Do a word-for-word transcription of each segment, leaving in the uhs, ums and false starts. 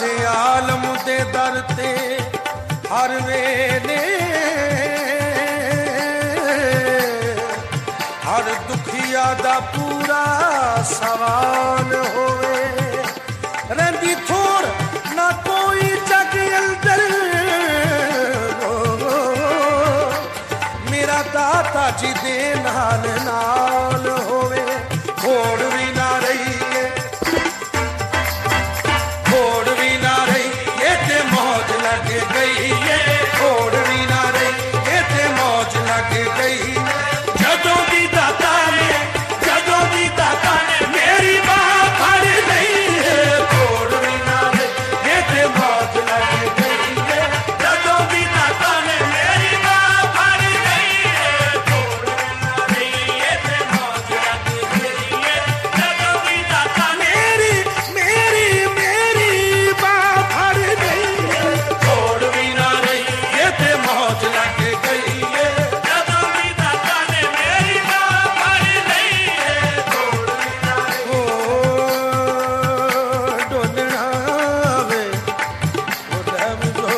दे आलम दे दर ते हर वेले हर दुखिया दा पूरा सवाल होवे रंदी थोड़ ना कोई जग अंदर मेरा दाता जी दे नाल नाल होवे होड़ भी ना रही है होड़ भी ना रही ये ते मौज लग गई है होड़ भी ना रही ये ते मौज लग गई जदों दी दाता ने जदों दी दाता ने मेरी बाह फड़ गई है होड़ भी ना रही ये ते मौज लग गई है जदों दी दाता ने मेरी बाह फड़ गई है होड़ भी ना रही ये ते मौज लग गई है जदों दी दाता मेरी मेरी मेरी बाह फड़ गई है होड़ भी ना रही ये ते मौज लग गई है जदों दी दाता ने मेरी बाह फड़ गई है होड़ भी ना रही ओ डोलना वे ओ दम जो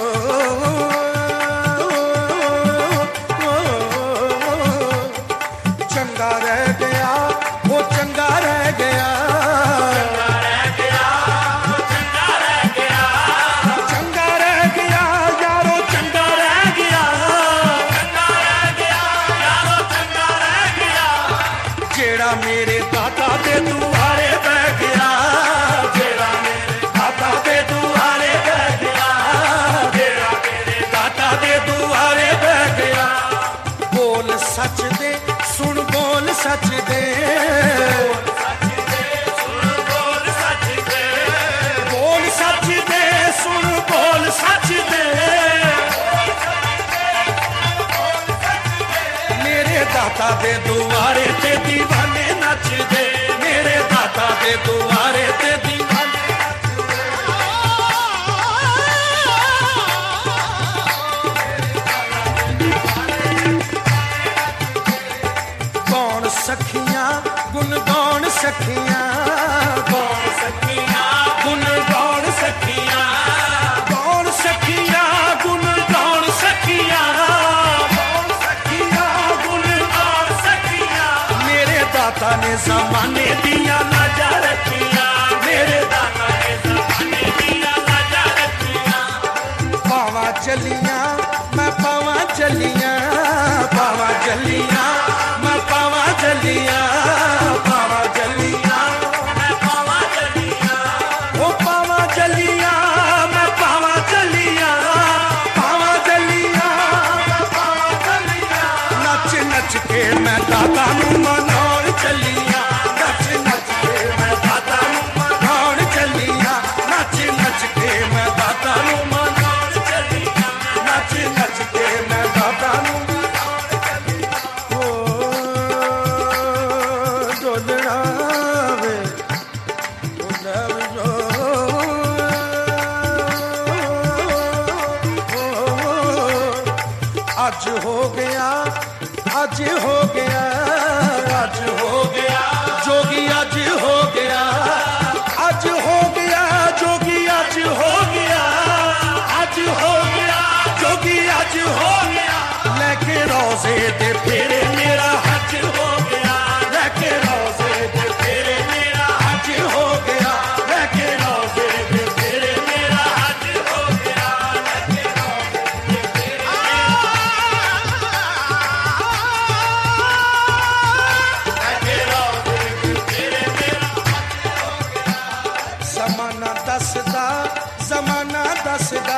चंगा रह गया वो चंगा रह गया चंगा रह गया चंगा रह गया चंगा रह गया यारो चंगा रह गया चंगा रह गया यारो चंगा रह गया जेड़ा मेरे दाता दे दुआरे बह गया जेड़ा मेरे दाता दे दुआरे बह गया जेड़ा मेरे दाता दे दुआरे बह गया बोल सच दे सुन बोल सच दे बोल सच दे बोल सच दे सुन बोल सच दे मेरे दाता दे दुआरे ते दीवाने नच दे मेरे दाता दे दुआरे ते दीवाने कौन सखियां गुन गौण सखियां कौन सखियां गुन गौण सखियां कौन सखियां गुन गौण सखियां कौन सखियां गुन गौण सखियां मेरे दाता ने जमाने दिया लाजा रखियां मेरे दाता ने जमाने दिया लाजा रखियां पावा चलियां मैं पावा चलियां पावा चलियां मैं पावा चलियां पावा चलियां मैं पावा चलियां ओ पावा चलियां मैं पावा चलियां पावा चलियां मैं पावा चलियां नच नच के मैं दाता नू मनाउण चलियां नच नच के मैं दाता नू मनाउण चलियां नच नच के मैं दाता नू मनाउण चलियां नच नच के मैं दाता नू डोलना वे ओ दम जो अज हो गया अज हो गया अज हो गया जोगी अज हो गया अज हो गया जोगी अज हो गया अज हो गया जोगी अज हो गया लेके रोजे दे फेरे मेरा हज हो गया लेके रोजे दे फेरे मेरा हज हो गया लेके रोजे दे फेरे मेरा हज हो गया लेके रोजे दे फेरे लेके रोजे दे फेरे मेरा हज हो गया जमाना दसदा जमाना दसदा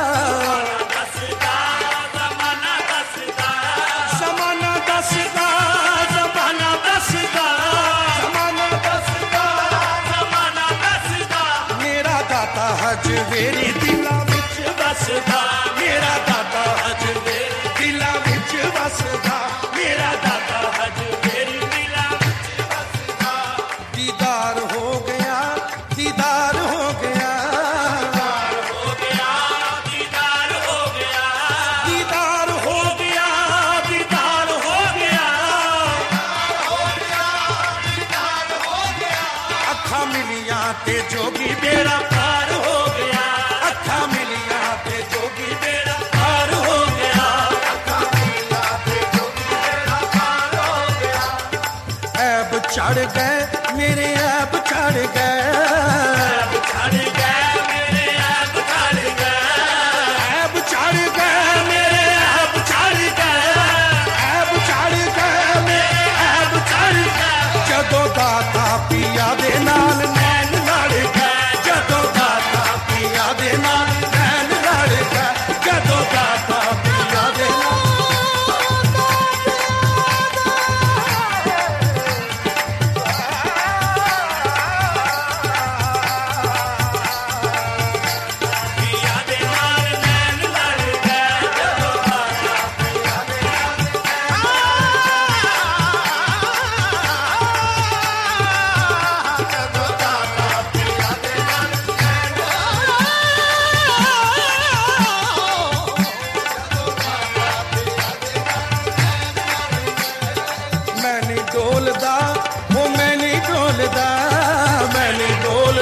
जमाना दसदा जमाना दसदा जमाना दसदा जमाना दसदा जमाना दसदा मेरा दाता हज मेरी दिला विच बसदा मेरा दाता हज मेरी दिला विच बसदा मेरा दाता हज मेरी दिला विच बसदा दीदार हो गया दीदार हो गया दीदार हो गया दीदार हो गया दीदार हो गया दीदार हो गया अखा मिलियां ते जोगी बेड़ा पार हो गया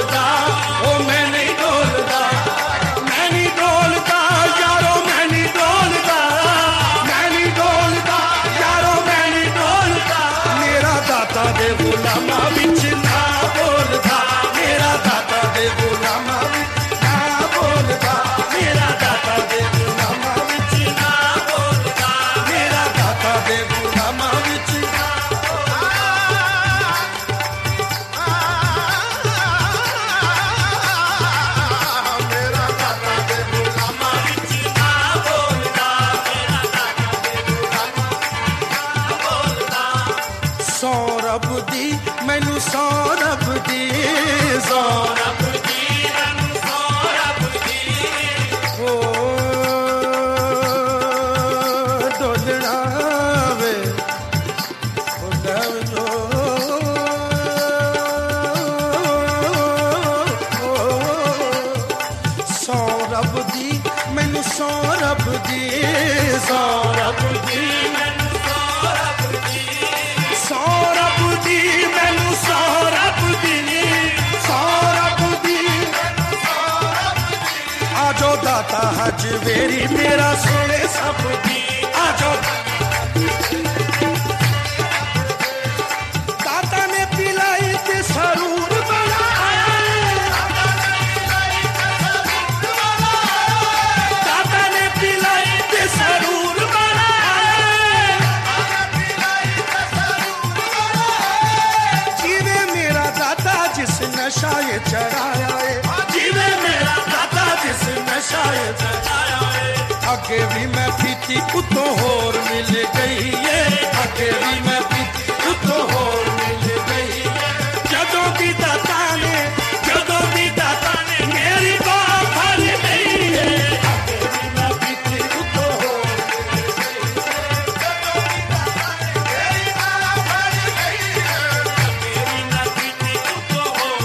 डोलदा ओ मैं नहीं डोलदा मैं नहीं डोलदा यारो मैं नहीं डोलदा मैं नहीं डोलदा यारो मैं नहीं डोलदा मेरा दाता दे गुलामां विच ना बोलदा मेरा दाता दे गुलामां विच ना बोलदा मेरा दाता दे गुलामां विच ना बोलदा मेरा दाता दे गुलामां विच ना सौ रब दी मैनू सौ रब दी सौ रब दी मैनू सौ रब दी ओ डोलना वे ओ दवनो सौ रब दी मैनू सौ रब दी सौ रब दी मैनू सौ रब दी सौ रब दी मैनू सौ रब दी सौ रब दी आजो दाता हज वेरी मेरा सोने सब दी आजो दाता ने पिलाई ते सरूर बनाया दाता ने पिलाई ते सरूर नशा ये चढ़ाया है जीवे मेरा दाता जिस नशा ये चढ़ाया है अगे भी मैं पीती उतो होर मिल गई है अगे भी मैं पीती उतो होर मिल गई है जदों दी दाता ने जदों दी दाता ने मेरी बात भर गई है अगे भी मैं पीती उतो होर मिल गई है जदों दी दाता ने मेरी बात भर गई है अगे भी मैं पीती उतो होर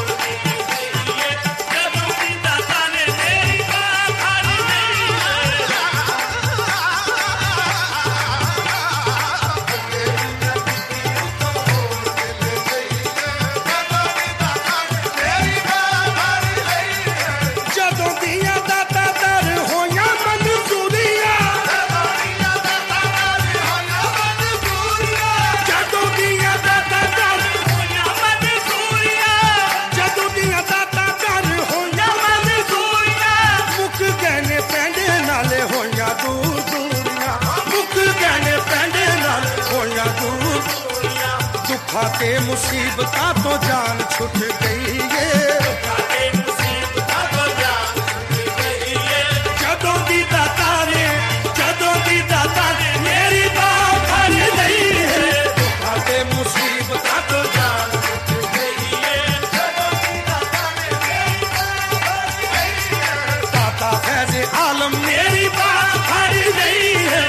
खाते मुसीबता तो जान छुट गई है खाते मुसीबता तो जान छुट गई है जदों दी दाता ने जदों दी दाता ने मेरी बात भर गई है खाते मुसीबता तो जान छुट गई है जदों दी दाता ने मेरी बात भर गई है दाता फैज़ आलम मेरी बात भर गई है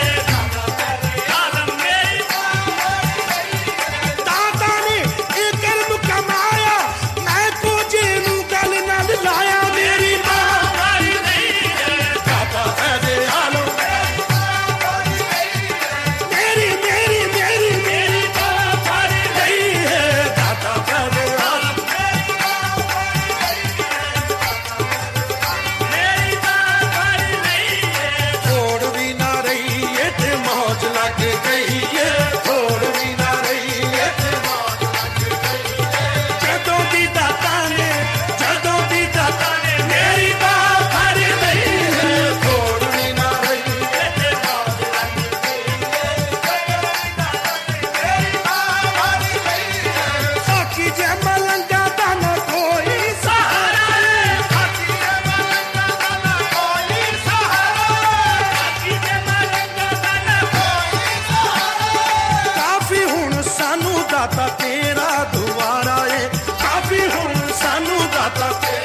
तेरा दुआरा है काफी हुण सानू दाता